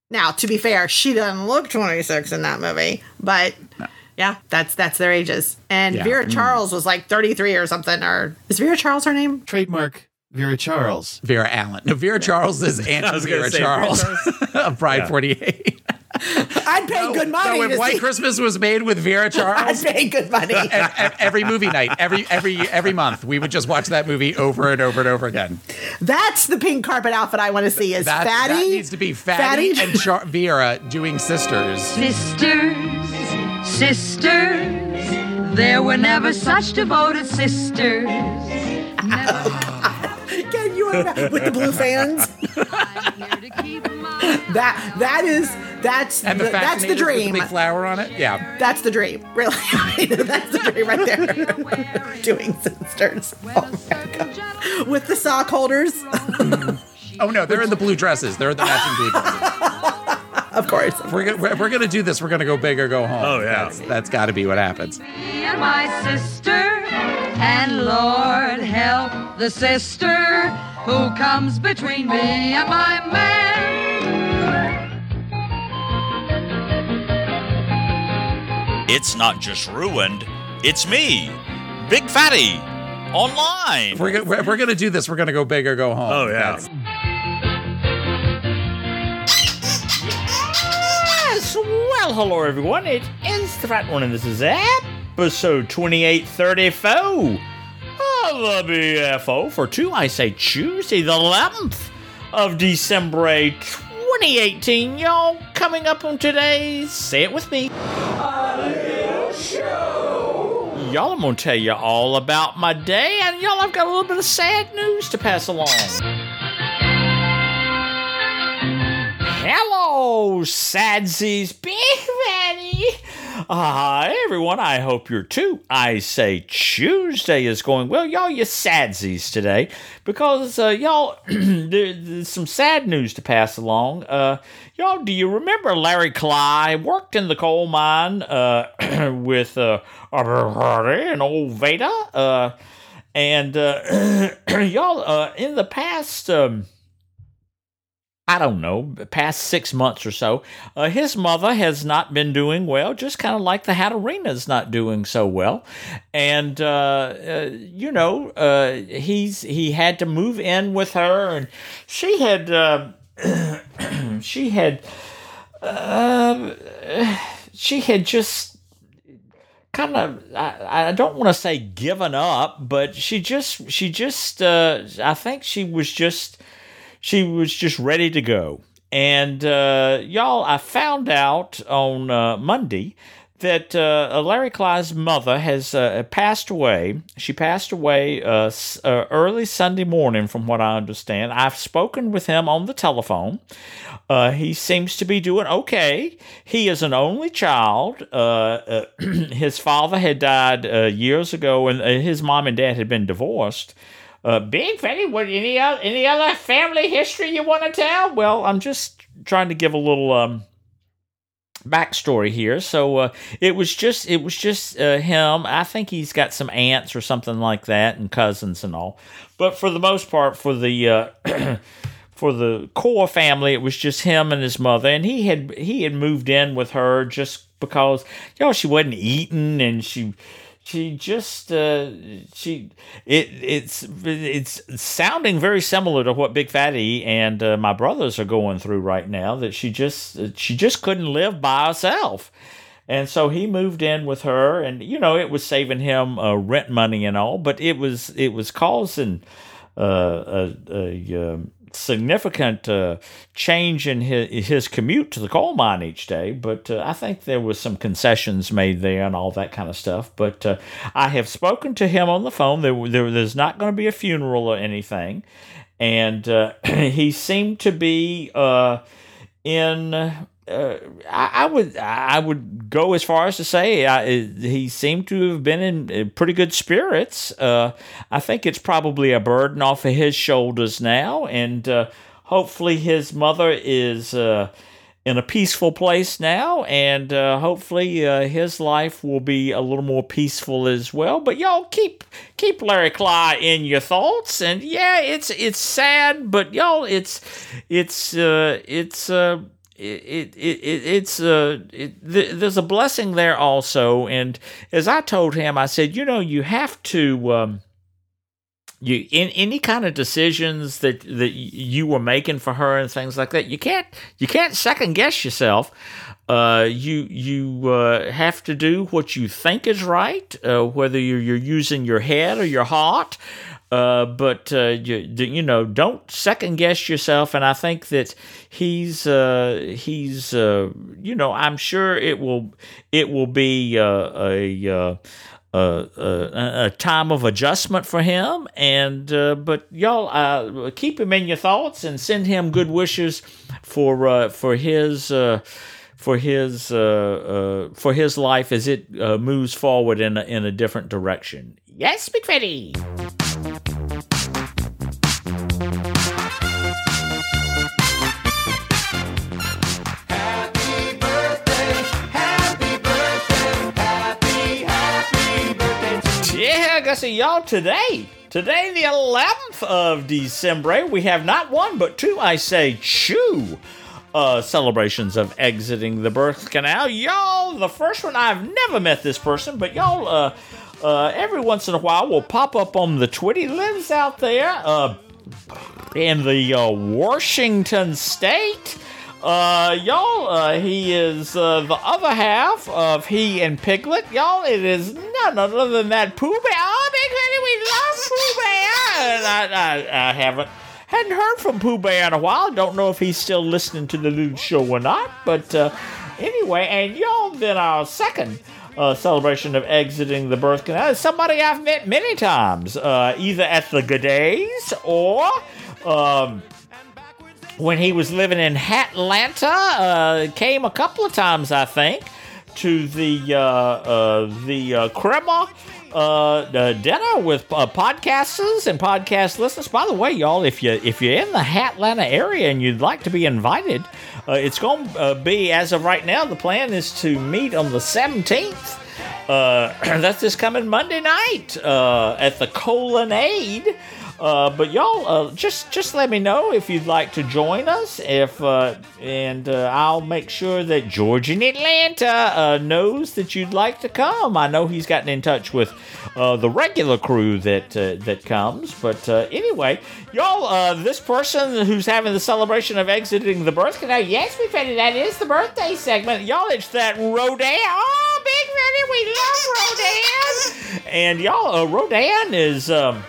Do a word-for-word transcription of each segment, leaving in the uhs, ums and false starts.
Now, to be fair, she doesn't look twenty-six in that movie, but no. yeah, that's that's their ages. And yeah. Vera Charles mm. was like thirty-three or something. Or is Vera Charles her name? Trademark Vera Charles. Vera Allen. No, Vera Charles is Auntie Vera Charles of Pride yeah. forty-eight. I'd pay no, good money. No, if White see. Christmas was made with Vera Charles, I'd pay good money. every movie night, every every every month, we would just watch that movie over and over and over again. That's the pink carpet outfit I want to see. Is that, Fatty? That needs to be Fatty, Fatty? and Char- Vera doing sisters. Sisters, sisters, there were never such devoted sisters. Oh, Can you imagine with the blue fans? that that is that's and the, the that's the dream. With the big flower on it, yeah. That's the dream, really. That's the dream right there. Doing sisters, oh my God. With the sock holders. Oh no, they're in the blue dresses. They're in the matching blue dresses. Of course. If we're, we're, we're going to do this. We're going to go big or go home. Oh, yeah. That's, that's got to be what happens. Me and my sister, and Lord help the sister who comes between me and my man. It's not just ruined. It's me, Big Fatty, online. If we're, we're, we're going to do this. We're going to go big or go home. Oh, yeah. That's, Well, hello everyone, it is the Fat One, and this is episode twenty-eight thirty-four of the B F O for two, I say Tuesday, the eleventh of December, twenty eighteen. Y'all, coming up on today's, say it with me, a little show. Y'all, I'm gonna tell you all about my day, and y'all, I've got a little bit of sad news to pass along. Hello, Sadsies, Big Fatty. Hi, everyone. I hope you're too. I say Tuesday is going well. Y'all, you Sadsies today because, uh, y'all, there, there's some sad news to pass along. Uh, y'all, do you remember Larry Cly worked in the coal mine uh, with uh, and old Veda? Uh, and, uh, y'all, uh, in the past... Um, I don't know, past six months or so, uh, his mother has not been doing well, just kind of like the Hatterina's not doing so well. And, uh, uh, you know, uh, he's he had to move in with her, and she had, uh, she had, uh, she had just kind of, I, I don't want to say given up, but she just, she just, uh, I think she was just, She was just ready to go. And, uh, y'all, I found out on uh, Monday that uh, Larry Cly's mother has uh, passed away. She passed away uh, uh, early Sunday morning, from what I understand. I've spoken with him on the telephone. Uh, he seems to be doing okay. He is an only child. Uh, uh, his father had died uh, years ago, and uh, his mom and dad had been divorced. Uh, Big Fatty, what, any other, any other family history you want to tell? Well, I'm just trying to give a little um, backstory here. So uh, it was just it was just uh, him. I think he's got some aunts or something like that, and cousins and all. But for the most part, for the uh, for the core family, it was just him and his mother. And he had he had moved in with her just because, you know, she wasn't eating, and she. She just, uh, she, it, it's, it's sounding very similar to what Big Fatty and uh, my brothers are going through right now, that she just, she just couldn't live by herself. And so he moved in with her, and, you know, it was saving him uh, rent money and all, but it was, it was causing uh, a, a, a significant uh, change in his, his commute to the coal mine each day. But uh, I think there was some concessions made there and all that kind of stuff. But uh, I have spoken to him on the phone. There, there there's not going to be a funeral or anything. And uh, he seemed to be uh, in... Uh, I, I would I would go as far as to say I, he seemed to have been in, in pretty good spirits. Uh, I think it's probably a burden off of his shoulders now, and uh, hopefully his mother is uh, in a peaceful place now, and uh, hopefully uh, his life will be a little more peaceful as well. But y'all keep keep Larry Cly in your thoughts, and yeah, it's it's sad, but y'all, it's it's uh, it's. Uh, it, it, it it's uh, it, th- there's a blessing there also. And as I told him, I said, you know, you have to. Um, You in any kind of decisions that that you were making for her and things like that, you can't you can't second guess yourself. Uh, you you uh, have to do what you think is right, uh, whether you're, you're using your head or your heart. Uh, but uh, you you know, don't second guess yourself. And I think that he's uh, he's uh, you know, I'm sure it will it will be uh, a. Uh, Uh, uh, a time of adjustment for him, and uh, but y'all uh, keep him in your thoughts and send him good wishes for uh, for his uh, for his uh, uh, for his life as it uh, moves forward in a, in a different direction. Yes, Big Fatty. Yeah, I guess y'all today, today the eleventh of December, we have not one but two, I say, chew, uh, celebrations of exiting the birth canal. Y'all, the first one, I've never met this person, but y'all, uh, uh, every once in a while will pop up on the Twitty. Lives out there, uh, in the, uh, Washington State. Uh, y'all, uh, he is, uh, the other half of He and Piglet. Y'all, it is none other than that Pooh Bear. Oh, Big Fatty, we love Pooh Bear! And I, I, I haven't, hadn't heard from Pooh Bear in a while. Don't know if he's still listening to the new show or not. But, uh, anyway, and y'all, then our second, uh, celebration of exiting the birth canal is somebody I've met many times, uh, either at the G'days or, um... when he was living in Atlanta, uh, came a couple of times, I think, to the uh, uh, the uh, Crema uh, uh, dinner with uh, podcasters and podcast listeners. By the way, y'all, if you if you're in the Atlanta area and you'd like to be invited, uh, it's going to uh, be, as of right now, the plan is to meet on the seventeenth. Uh, that's this coming Monday night uh, at the Colonnade. Uh, but y'all, uh, just just let me know if you'd like to join us. If uh, and uh, I'll make sure that George in Atlanta uh, knows that you'd like to come. I know he's gotten in touch with uh, the regular crew that uh, that comes. But uh, anyway, y'all, uh, this person who's having the celebration of exiting the birth canal. Yes, Big Fatty, that is the birthday segment. Y'all, it's that Rodan. Oh, Big Fatty, we love Rodan. And y'all, uh, Rodan is. Um,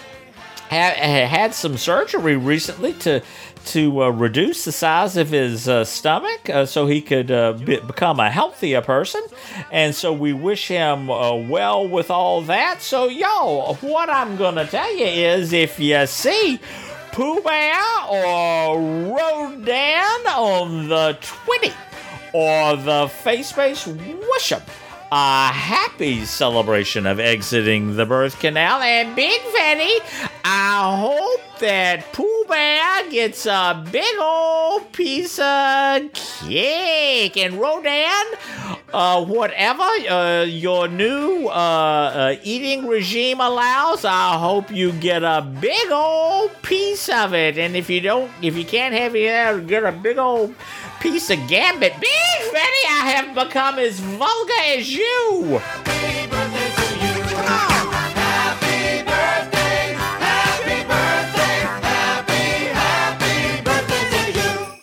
had some surgery recently to to uh, reduce the size of his uh, stomach uh, so he could uh, be, become a healthier person. And so we wish him uh, well with all that. So, y'all, what I'm going to tell you is if you see Pooh Bear or Rodan on the Twitty or the Face-Base, wish them a happy celebration of exiting the birth canal. And Big Fatty, I hope that Pooh Bear gets a big old piece of cake. And Rodan, uh, whatever uh, your new uh, uh, eating regime allows, I hope you get a big old piece of it. And if you don't, if you can't have it, get a big old piece of Gambit. Big Fatty, I have become as vulgar as you. Happy birthday to you. Happy birthday, happy birthday, happy, happy birthday to you.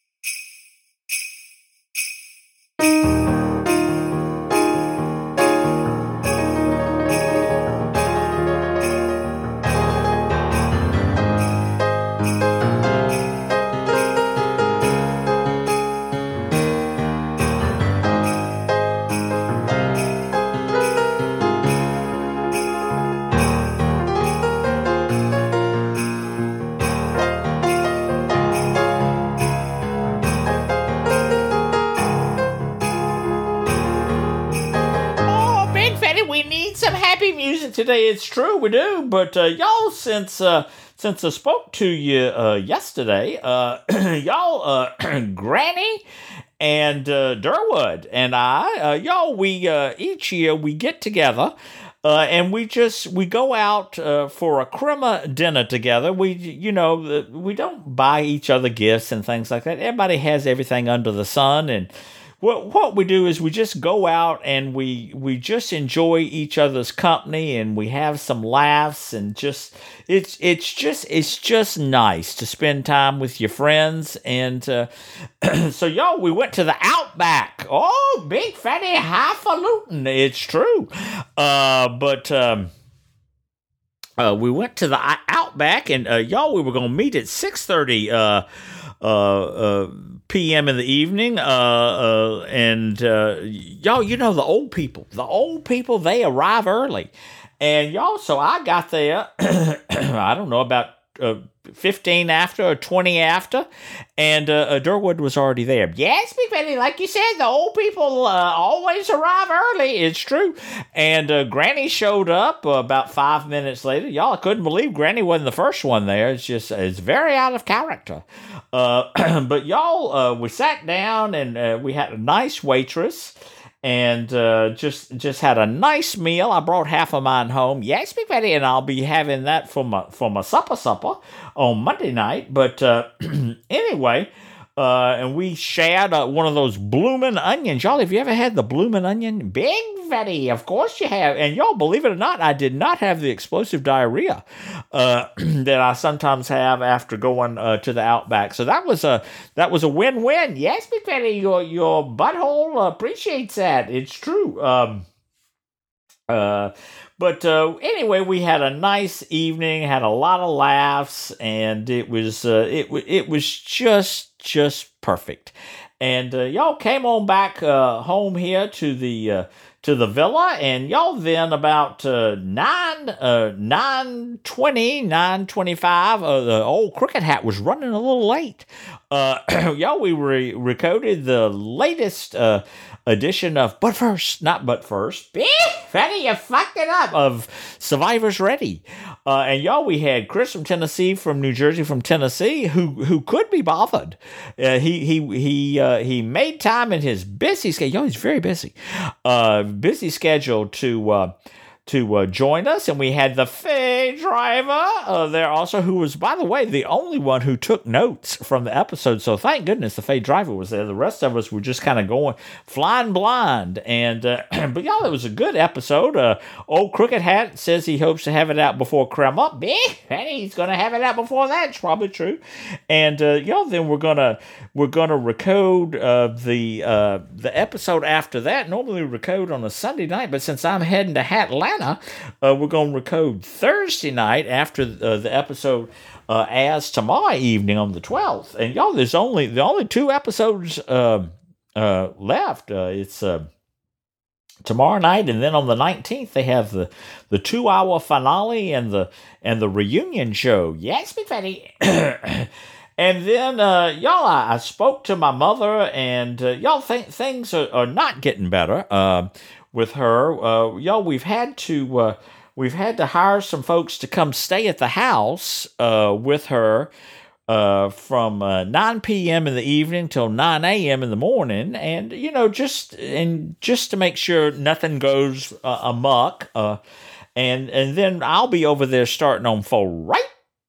Music today. It's true, we do. But uh, y'all, since uh, since I spoke to you uh, yesterday, uh, y'all, uh, Granny and uh, Durwood and I, uh, y'all, we uh, each year we get together Uh, and we just we go out uh, for a crema dinner together. We you know we don't buy each other gifts and things like that. Everybody has everything under the sun, and what what we do is we just go out and we we just enjoy each other's company, and we have some laughs, and just it's it's just it's just nice to spend time with your friends. And uh, so y'all, we went to the Outback. Oh, big fatty highfalutin, it's true. Uh, but um, uh, we went to the Outback, and uh, y'all, we were gonna meet at six thirty. Uh, uh, uh, P M in the evening, uh, uh, and uh, y'all, you know the old people. The old people, they arrive early, and y'all. So I got there. I don't know, about uh, fifteen after or twenty after, and uh, uh, Durwood was already there. Yes, Big Betty, like you said, the old people uh, always arrive early. It's true. And uh, Granny showed up uh, about five minutes later. Y'all, I couldn't believe Granny wasn't the first one there. It's just it's very out of character. Uh, but y'all, uh, we sat down, and uh, we had a nice waitress, and uh, just just had a nice meal. I brought half of mine home. Yes, Big Betty, and I'll be having that for my for my supper supper on Monday night. But uh, anyway, uh, and we shared uh, one of those bloomin' onions. Y'all, have you ever had the bloomin' onion? Big Betty, of course you have. And y'all, believe it or not, I did not have the explosive diarrhea uh, that I sometimes have after going uh, to the Outback. So that was a that was a win-win. Yes, Big Betty, your your butthole appreciates that. It's true. Um, uh, but uh, anyway, we had a nice evening, had a lot of laughs, and it was uh, it it was just just perfect. And uh, y'all came on back uh, home here to the uh, to the villa, and y'all then about uh, nine uh, nine twenty, nine twenty five. Uh, the old Crooked Hat was running a little late. Uh, y'all, we re- recorded the latest uh, edition of But First, not But First. Fatty, you fucked it up. Of Survivors Ready. Uh, and y'all, we had Chris from Tennessee, from New Jersey, from Tennessee, who who could be bothered. Uh, he he he uh, he made time in his busy schedule. Y'all, he's very busy. Uh, busy schedule to uh, to uh, join us, and we had the Faye driver uh, there also, who was, by the way, the only one who took notes from the episode. So thank goodness the Faye driver was there. The rest of us were just kind of going flying blind. And uh, but y'all, it was a good episode. Uh, old Crooked Hat says he hopes to have it out before Crema. And he's gonna have it out before that. It's probably true. And uh, y'all, then we're gonna we're gonna record uh, the uh, the episode after that. Normally we record on a Sunday night, but since I'm heading to Atlanta, uh, we're gonna record Thursday night after uh, the episode uh, as tomorrow evening on the twelfth. And y'all, there's only the only two episodes uh, uh, left. Uh, it's uh, tomorrow night, and then on the nineteenth they have the the two hour finale and the and the reunion show. Yes, Big Fatty. And then, uh, y'all, I, I spoke to my mother, and uh, y'all think things are, are not getting better uh, with her. Uh, y'all, we've had to uh, we've had to hire some folks to come stay at the house uh, with her uh, from uh, nine p.m. in the evening till nine a.m. in the morning, and you know, just and just to make sure nothing goes uh, amok. Uh, and and then I'll be over there starting on full right.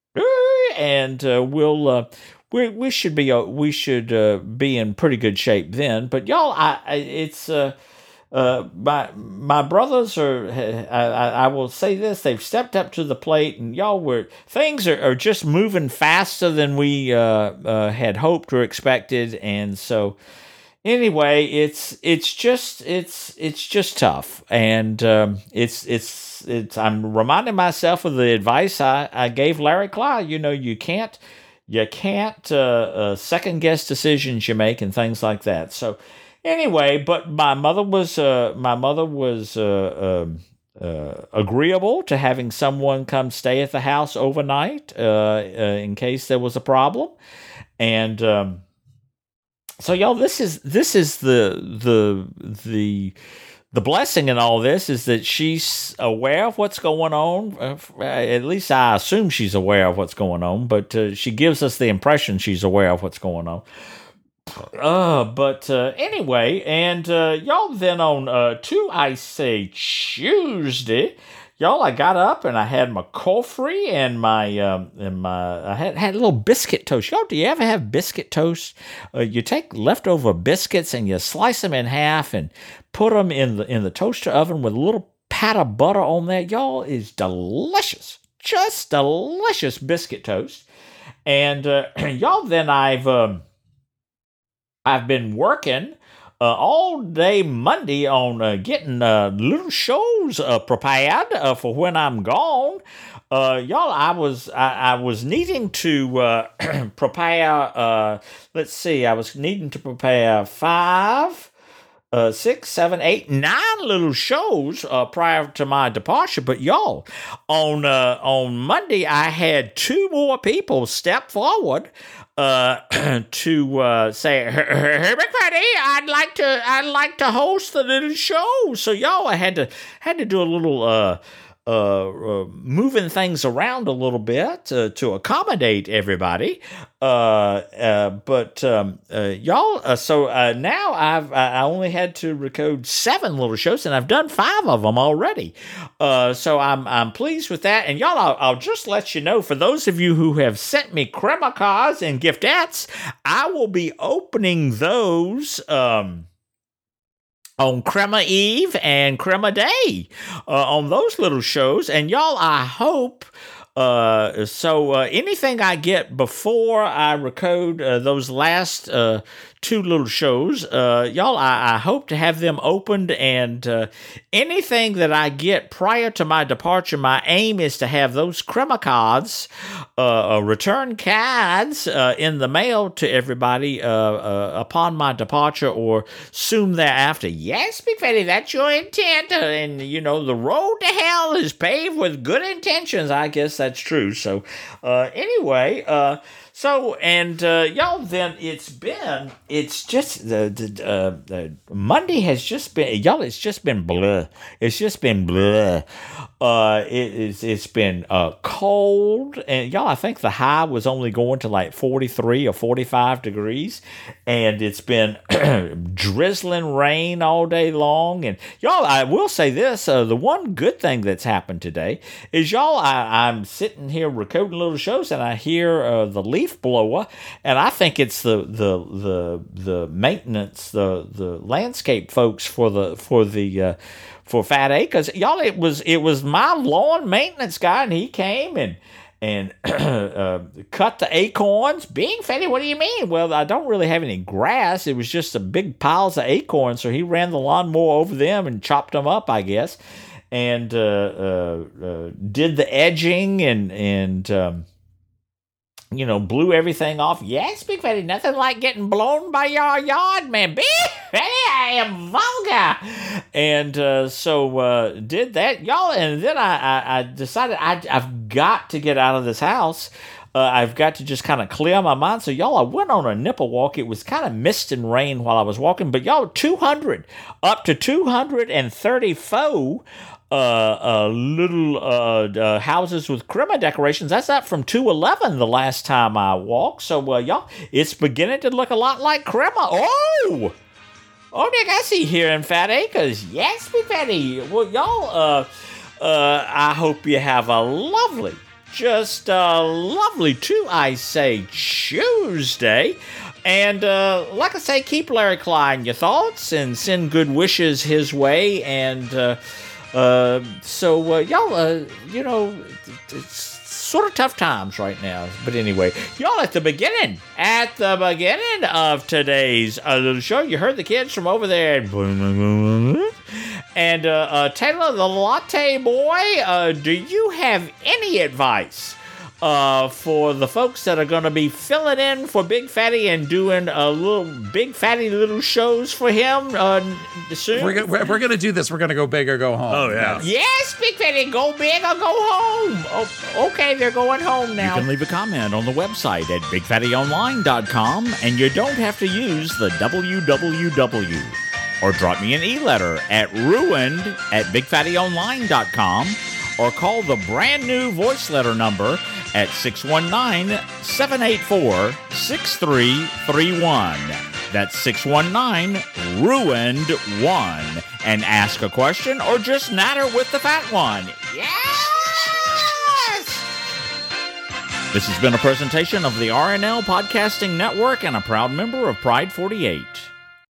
And uh, we'll uh, we we should be uh, we should uh, be in pretty good shape then. But y'all, I, I it's uh, uh, my my brothers are. I, I, I will say this: they've stepped up to the plate, and y'all were things are, are just moving faster than we uh, uh, had hoped or expected, and so. Anyway, it's it's just it's it's just tough, and um, it's it's it's. I'm reminding myself of the advice I, I gave Larry Clyde. You know, you can't you can't uh, uh, second guess decisions you make and things like that. So anyway, but my mother was uh, my mother was uh, uh, uh, agreeable to having someone come stay at the house overnight uh, uh, in case there was a problem, and. Um, So y'all, this is this is the the the the blessing in all this is that she's aware of what's going on. Uh, at least I assume she's aware of what's going on, but uh, she gives us the impression she's aware of what's going on. Uh, but uh, anyway, and uh, y'all, then on uh, two, I say Tuesday, y'all, I got up and I had my coffee and my um, and my I had had a little biscuit toast. Y'all, do you ever have biscuit toast? Uh, you take leftover biscuits and you slice them in half and put them in the in the toaster oven with a little pat of butter on there. Y'all, is delicious, just delicious biscuit toast. And uh, y'all, then I've um, I've been working uh, all day Monday on uh, getting uh, little shows uh, prepared uh, for when I'm gone. Uh, y'all, I was I, I was needing to uh, prepare. Uh, let's see, I was needing to prepare five. Uh, six, seven, eight, nine little shows uh, prior to my departure. But y'all, on uh, on Monday, I had two more people step forward uh, to uh, say, "Hey, McFaddy, I'd like to, I'd like to host the little show." So y'all, I had to had to do a little. Uh, Uh, uh, moving things around a little bit uh, to accommodate everybody, uh, uh, but um, uh, y'all. Uh, so uh, now I've I only had to record seven little shows, and I've done five of them already. Uh, so I'm I'm pleased with that. And y'all, I'll, I'll just let you know, for those of you who have sent me crema cards and giftettes, I will be opening those. Um, on Crema Eve and Crema Day, uh, on those little shows. And y'all, I hope, uh, so uh, anything I get before I record uh, those last uh, two little shows, uh, y'all, I, I hope to have them opened, and uh, anything that I get prior to my departure, my aim is to have those crema cards, uh, uh, return cards uh, in the mail to everybody uh, uh, upon my departure or soon thereafter. Yes, Big Fatty, that's your intent, uh, and you know, the road to hell is paved with good intentions. I guess that's true. So uh, anyway, uh, So, and uh, y'all, then it's been, it's just, the, the, uh, the Monday has just been, y'all, it's just been blah. It's just been blah. Uh, it, it's, it's been uh, cold, and y'all, I think the high was only going to like forty-three or forty-five degrees, and it's been drizzling rain all day long. And y'all, I will say this, uh, the one good thing that's happened today is, y'all, I, I'm sitting here recording little shows, and I hear uh, the leaf blower, and I think it's the the the the maintenance, the the landscape folks for the for the uh, for Fat Acres. Y'all, it was it was my lawn maintenance guy, and he came and and uh, cut the acorns. Big Fatty, what do you mean? Well, I don't really have any grass. It was just a big piles of acorns, so he ran the lawnmower over them and chopped them up, I guess, and uh, uh, uh, did the edging and and. Um, You know, blew everything off. Yes, Big Fatty, nothing like getting blown by your yard, man. Big Fatty, I am vulgar. And uh, so uh, did that, y'all. And then I, I, I decided I, I've got to get out of this house. Uh, I've got to just kind of clear my mind. So, y'all, I went on a nipple walk. It was kind of mist and rain while I was walking. But, y'all, two hundred, up to two hundred thirty-four Uh, uh, little uh, uh, houses with crema decorations. That's up from two eleven the last time I walked. So, uh, y'all, it's beginning to look a lot like crema. Oh! Oh, Nick, I see here in Fat Acres. Yes, Big Fatty. Well, y'all, uh, uh, I hope you have a lovely, just a lovely, too, I say, Tuesday. And uh, like I say, keep Larry Klein your thoughts and send good wishes his way. And, uh, Uh, so, uh, y'all, uh, you know, it's sort of tough times right now. But anyway, y'all, at the beginning, at the beginning of today's uh, little show, you heard the kids from over there. And, uh, uh, Taylor, the Latte Boy, uh, do you have any advice Uh, for the folks that are going to be filling in for Big Fatty and doing a little Big Fatty little shows for him uh, soon? We're, go- we're, we're going to do this. We're going to go big or go home. Oh, yeah. Yes, Big Fatty, go big or go home. Oh, okay, they're going home now. You can leave a comment on the website at big fatty online dot com, and you don't have to use the W W W. Or drop me an e-letter at ruined at big fatty online dot com, or call the brand new voice letter number at six one nine, seven eight four, six three three one. That's six one nine, ruined one. And ask a question or just natter with the fat one. Yes! This has been a presentation of the R N L Podcasting Network and a proud member of Pride forty-eight.